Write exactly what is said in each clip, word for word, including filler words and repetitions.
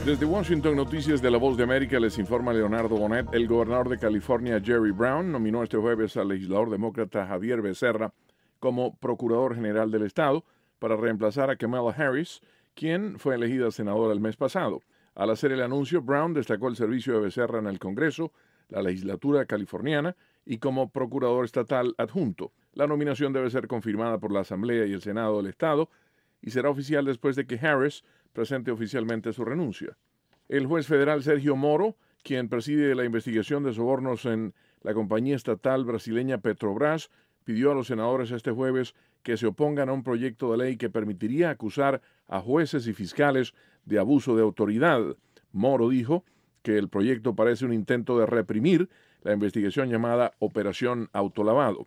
Desde Washington, Noticias de la Voz de América, les informa Leonardo Bonet. El gobernador de California, Jerry Brown, nominó este jueves al legislador demócrata Javier Becerra como procurador general del estado para reemplazar a Kamala Harris, quien fue elegida senadora el mes pasado. Al hacer el anuncio, Brown destacó el servicio de Becerra en el Congreso, la legislatura californiana y como procurador estatal adjunto. La nominación debe ser confirmada por la Asamblea y el Senado del estado y será oficial después de que Harris presente oficialmente su renuncia. El juez federal Sergio Moro, quien preside la investigación de sobornos en la compañía estatal brasileña Petrobras, pidió a los senadores este jueves que se opongan a un proyecto de ley que permitiría acusar a jueces y fiscales de abuso de autoridad. Moro dijo que el proyecto parece un intento de reprimir la investigación llamada Operación Autolavado.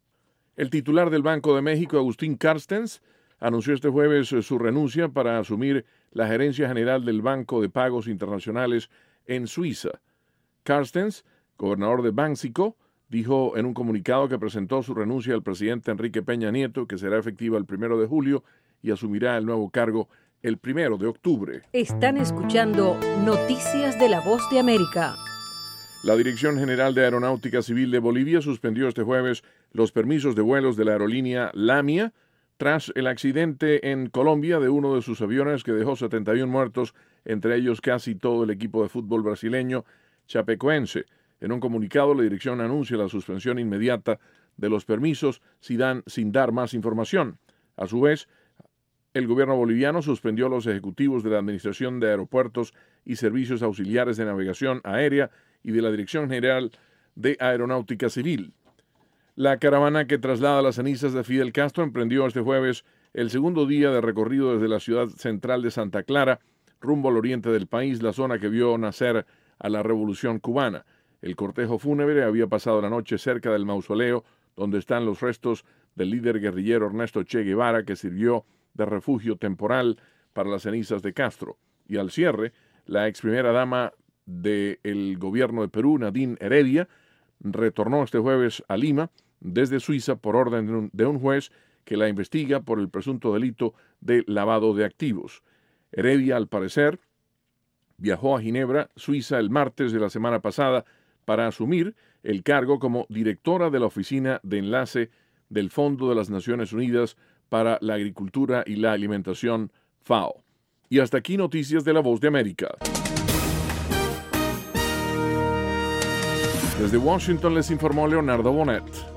El titular del Banco de México, Agustín Carstens, anunció este jueves su renuncia para asumir la gerencia general del Banco de Pagos Internacionales en Suiza. Carstens, gobernador de Banxico, dijo en un comunicado que presentó su renuncia al presidente Enrique Peña Nieto, que será efectiva el primero de julio y asumirá el nuevo cargo el primero de octubre. Están escuchando Noticias de la Voz de América. La Dirección General de Aeronáutica Civil de Bolivia suspendió este jueves los permisos de vuelos de la aerolínea Lamia tras el accidente en Colombia de uno de sus aviones que dejó setenta y uno muertos, entre ellos casi todo el equipo de fútbol brasileño Chapecoense. En un comunicado, la dirección anuncia la suspensión inmediata de los permisos sin, dan, sin dar más información. A su vez, el gobierno boliviano suspendió los ejecutivos de la Administración de Aeropuertos y Servicios Auxiliares de Navegación Aérea y de la Dirección General de Aeronáutica Civil. La caravana que traslada las cenizas de Fidel Castro emprendió este jueves el segundo día de recorrido desde la ciudad central de Santa Clara rumbo al oriente del país, la zona que vio nacer a la Revolución Cubana. El cortejo fúnebre había pasado la noche cerca del mausoleo donde están los restos del líder guerrillero Ernesto Che Guevara, que sirvió de refugio temporal para las cenizas de Castro. Y al cierre, la ex primera dama del gobierno de Perú, Nadine Heredia, retornó este jueves a Lima desde Suiza por orden de un, de un juez que la investiga por el presunto delito de lavado de activos. Heredia, al parecer, viajó a Ginebra, Suiza, el martes de la semana pasada para asumir el cargo como directora de la Oficina de Enlace del Fondo de las Naciones Unidas para la Agricultura y la Alimentación, FAO. Y hasta aquí Noticias de la Voz de América. Desde Washington les informó Leonardo Bonet.